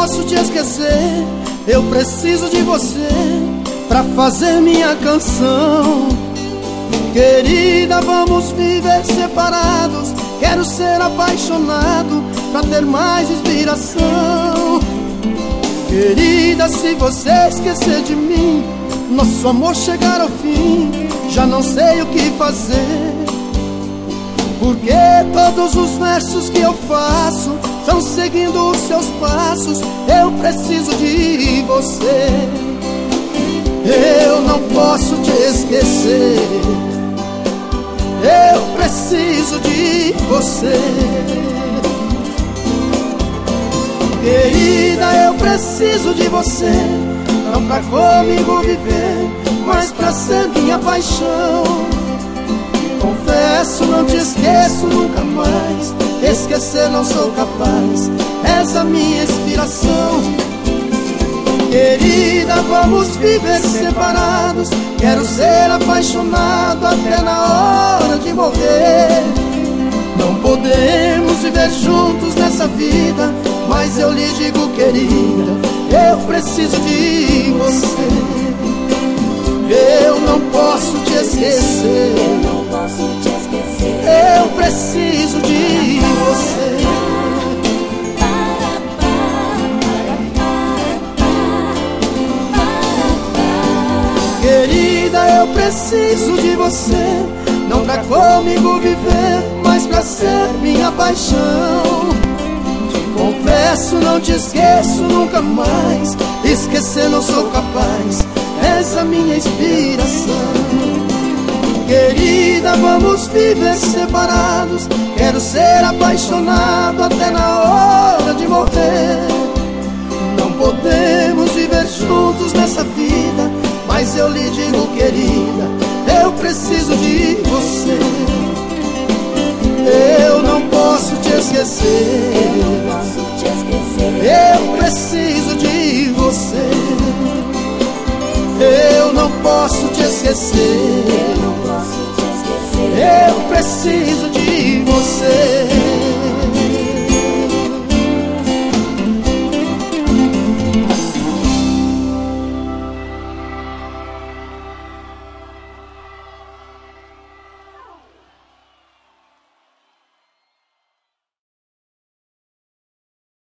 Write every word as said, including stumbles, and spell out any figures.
posso te esquecer. Eu preciso de você pra fazer minha canção. Querida, vamos viver separados. Quero ser apaixonado pra ter mais inspiração. Querida, se você esquecer de mim, nosso amor chegar ao fim, já não sei o que fazer. Porque todos os versos que eu faço são seguindo os seus passos. Eu preciso de você. Eu não posso te esquecer. Eu preciso de você. Querida, eu preciso de você, não pra comigo viver, mas pra ser minha paixão. Confesso, não te esqueço nunca mais. Esquecer não sou capaz, és a minha inspiração. Querida, vamos viver separados. Quero ser apaixonado até na hora de morrer. Não podemos viver juntos nessa vida, mas eu lhe digo, querida, eu preciso de você. Eu não posso te esquecer. Eu não posso te esquecer. Eu preciso de você. Querida, eu preciso de você, não pra comigo viver, mas pra ser minha paixão. Confesso, não te esqueço nunca mais. Esquecer não sou capaz, és a minha inspiração. Querida, vamos viver separados. Quero ser apaixonado até na hora de morrer. Não podemos viver juntos nessa vida, mas eu lhe digo, querida, eu preciso de você. Eu não posso te esquecer. Eu não posso te esquecer. Eu preciso de você. Eu não posso te esquecer. Eu não posso te esquecer. Eu preciso de você.